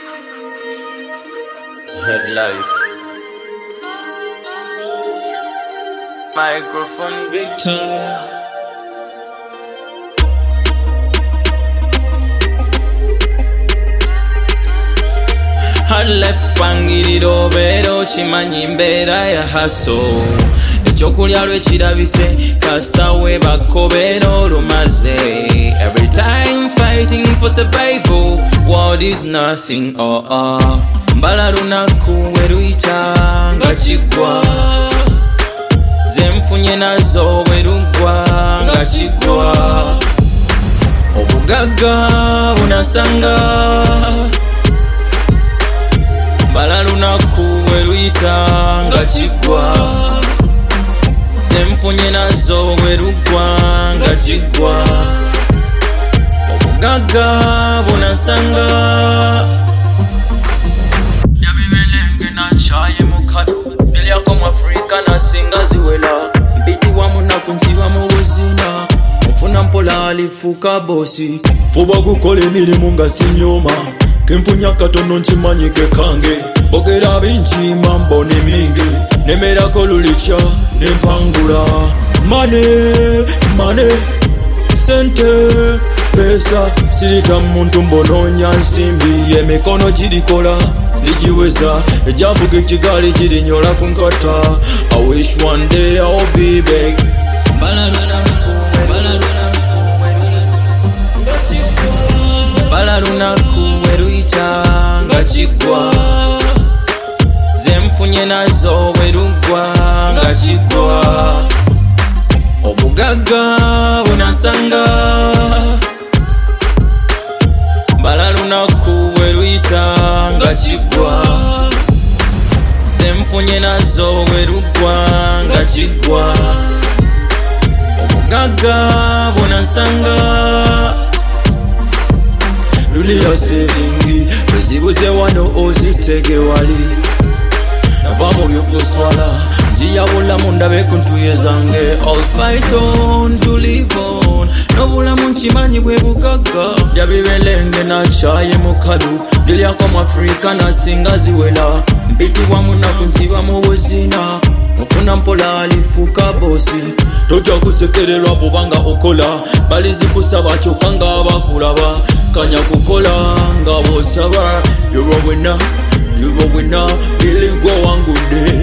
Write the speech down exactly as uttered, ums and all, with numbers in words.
Head life. Microphone Victor. Hard left pangiriro bero chimanyi mbeera ya haso ekyokulya lwekirabise kasawe bakobero lumaze. Every time fighting for survival, world is nothing. Oh oh, mbala lunaku weruyita nga kigwa, zenfunye nazo werugwa nga kigwa. Obugagga bunasanga, mbala lunaku weruyita nga kigwa, zenfunye nazo werugwa nga kigwa. Obugagga bunasanga, yabibelenge nachaye mukadu bilyako mu Afrika nasinga ziwela. Mpiti wa munaku ntiba mu buzina, mufuna mpola alifuka bosi. Fuba kukola emirimu nga sinyoma, kempunya katono nkimanyike kange. Bogera bingi mambo ne mingi, nemerako lulicha nempangula. Mane, mane, sente, pesa, sirita muntu mbononya nsimbi. Emikono girikola ligiweza, ejavuga ekigali girinyola ku nkata. I wish one day I'll be big. Mbala lunaku, mbala lunaku nga kigwa, mbala lunaku weruyita nga kigwa, zenfunye nazo werugwa nga kigwa. Obugagga bunasanga, mbala lunaku weruyita nga kigwa, zenfunye nazo werugwa nga kigwa. Obugagga bunasanga, luliya seringi lwezibuze wano ozitege wali. Nava mu byokuswala njiyabulamu ndabeku ntuye zange. I'll fight on to live on, n'obulamu nkimanyi bwe bugagga. Yabibelenge nachaye mukadu bilyako mu Afrika nasinga ziwela. Mpiti wa munaku ntiba mu buzina, mufuna mpola alifuka bosi. Tojja kusekererwa bubanga okola, balizikusaba kyokka nga bakulaba. Kanya kukola nga bosaba, you're a winner, you're a winner, really go wangudde.